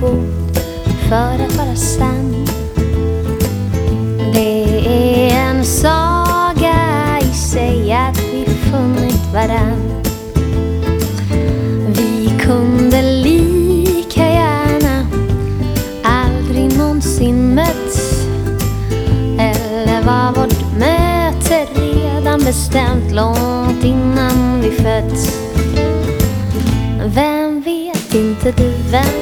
god för att vara sann. Det är en saga i sig att vi funnit varann. Vi kunde lika gärna aldrig någonsin mötts. Eller var vårt möte redan bestämt långt innan vi fötts? Vem vet, inte du, vem